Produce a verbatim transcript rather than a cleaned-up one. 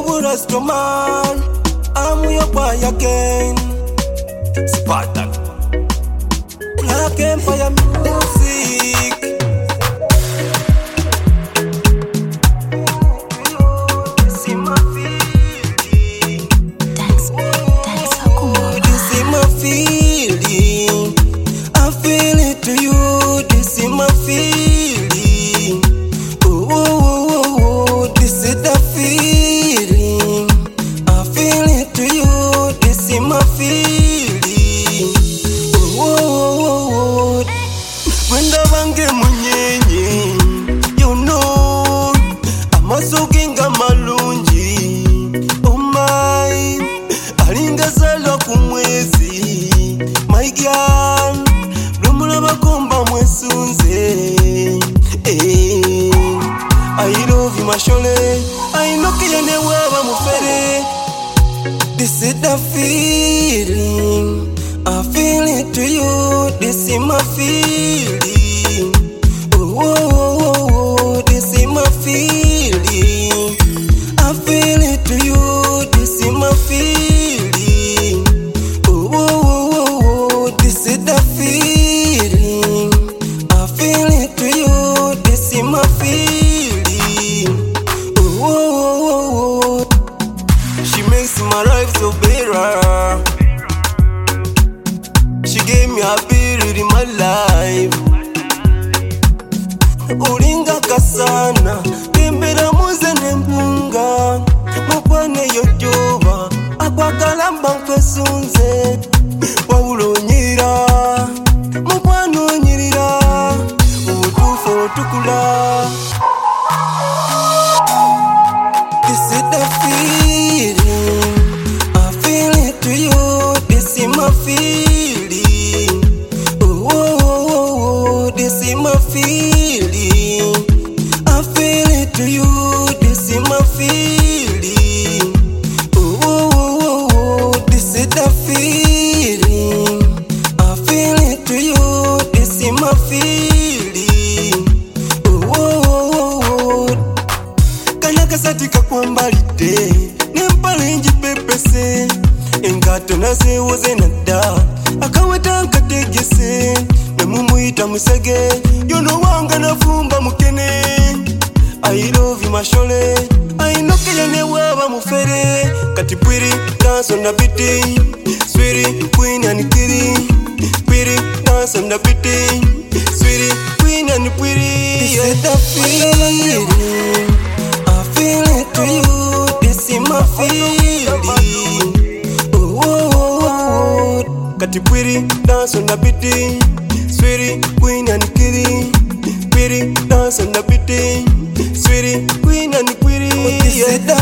Rasta man, I'm your boy again. Spartan, Black Empire music. This is my feeling. Thanks, thanks for coming. This is my feeling. I feel it to you. This is my feeling. Oh, oh, oh, oh, this is the feeling. I feel it to you. This is my feeling. Oh, oh, oh, oh. When the bange munyenye, you know, I'm a soaking a malunji. Oh my, alinga salo kumwezi. My girl, lumula bakomba mwesunze. Eh, I love you, my shole. I know kiyene waba mufere. This is the feeling. I feel it to you. This is my feeling. Oh, oh, oh, oh, this is my feeling. I feel it to you. This is my feeling. Oh, oh, oh, oh, this is the feeling. I feel it to you. This is my feeling. Oh, oh, oh, oh. She makes my life so better. She gave me a period in my life. Ulinga kasana, kimbira muze nempunga. Mupane yojoba, akwa kalamba mfesunze. Waulo nyira, mupano nyirira. Utufu tukula. This is the feeling. I feel it to you. This is my feeling. Oh, oh, oh, oh, this is my feeling. I feel it to you. This is my feeling. Oh, oh, oh, oh, this is the feeling. I feel it to you. This is my feeling. Oh, oh, oh, oh. Kanaka satika kwambalite nempale njipepese engato nasewoze nadda akaweta nkategese nemumuyita musege yono wanga nafumba mukene. I love you, my shole. I know kiyene waba mufere kati pwiri dance on the beat. Sweetie queen and kitty, pwiri dance on the beat. Sweetie queen and pwiri. This is the feeling. I feel it to you. This is my feeling. Oh, oh, oh, oh. Kati pwiri dance on the beat. Sweetie queen and kitty, pwiri dance on the beat. Sweetie queen and pwiri. This is the